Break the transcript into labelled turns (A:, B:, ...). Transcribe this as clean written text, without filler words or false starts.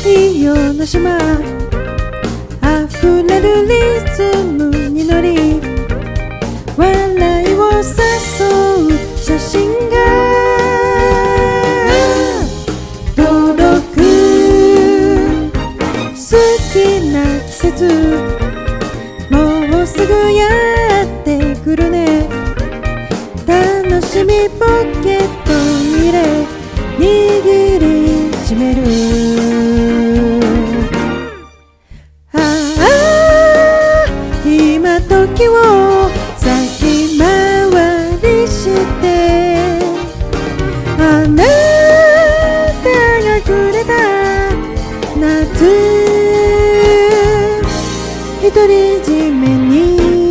A: 太陽の島溢れるリズムに乗り笑いを誘う写真が届く好きな季節もうすぐやってくるね楽しみポケットに入れ握りしめるああ今時を先回りしてあなたがくれた夏独り占めに